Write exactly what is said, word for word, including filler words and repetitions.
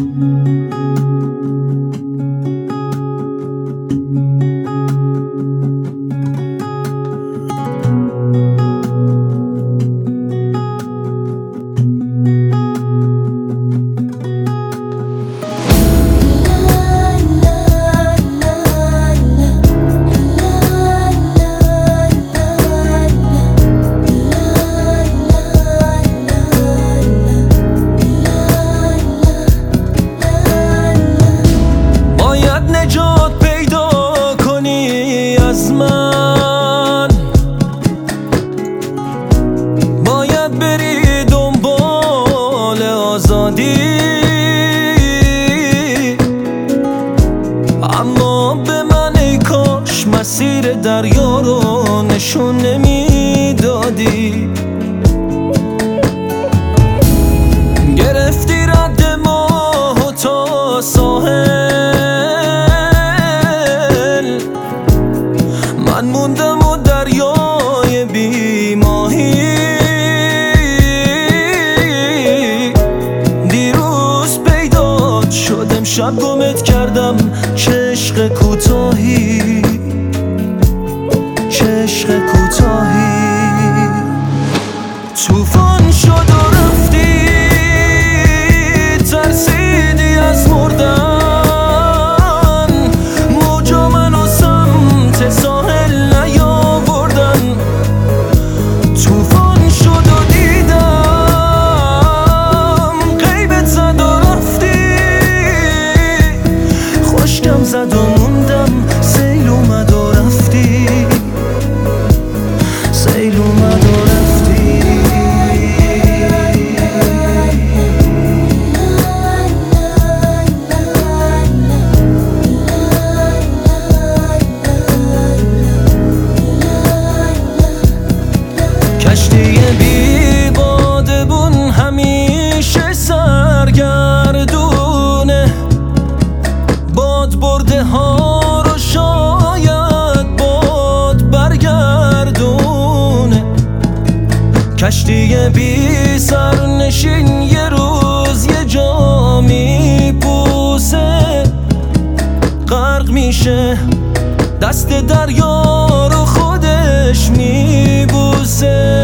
نجات پیدا کنی از من، باید بری دنبال آزادی، اما به من ای کاش مسیر دریا رو نشون نمیدادی. گرفتی رد ماه تا ساحل، من موندم و دریای بی ماهی. دیروز پیدات شدم، شب گمت کردم، چه عشق کوتاهی، چه عشق کوتاهی. طوفان شد و رفتی، ترسیدی از مردن، موجا منو سمت ساحل نیاوردن. طوفان شد و دیدم غیبت زد و رفتی، خشکم زد و موندم، سیل اومد و رفتی، سیل اومد و رفتی. کشتی بی بادبون همیشه سرگردونه، باد برده ها رو شاید باد برگردونه. کشتی بی سرنشین یه روز یه جا میپوسه، غرق میشه، دست دریا رو خودش میبوسه.